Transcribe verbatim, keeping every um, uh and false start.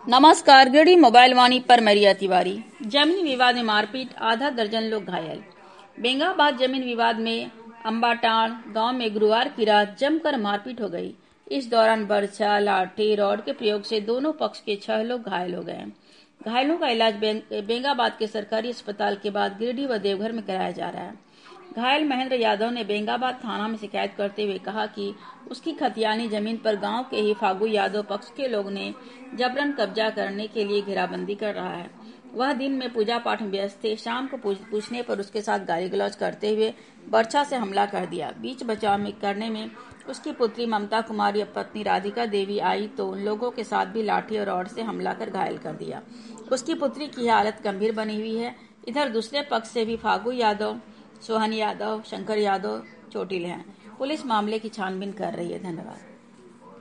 नमस्कार। गिरडी मोबाइल वाणी पर मरिया तिवारी। जमीन विवाद में मारपीट, आधा दर्जन लोग घायल। बेंगाबाद जमीन विवाद में अंबाटाड़ गांव में गुरुवार की रात जमकर मारपीट हो गई। इस दौरान बर्छा, लाठी, रॉड के प्रयोग से दोनों पक्ष के छह लोग घायल हो गए। घायलों का इलाज बेंगाबाद के सरकारी अस्पताल के बाद गिरिडीह व देवघर में कराया जा रहा है। घायल महेंद्र यादव ने बेंगाबाद थाना में शिकायत करते हुए कहा कि उसकी खतियानी जमीन पर गांव के ही फागू यादव पक्ष के लोग ने जबरन कब्जा करने के लिए घेराबंदी कर रहा है। वह दिन में पूजा पाठ में व्यस्त थे। शाम को पूछने पर उसके साथ गाली गलौज करते हुए बर्छा से हमला कर दिया। बीच बचाव में करने में उसकी पुत्री ममता कुमारी और पत्नी राधिका देवी आई तो उन लोगों के साथ भी लाठी और रॉड से हमला कर घायल कर दिया। उसकी पुत्री की हालत गंभीर बनी हुई है। इधर दूसरे पक्ष से भी फागू यादव, सोहन यादव, शंकर यादव चोटिल हैं। पुलिस मामले की छानबीन कर रही है। धन्यवाद।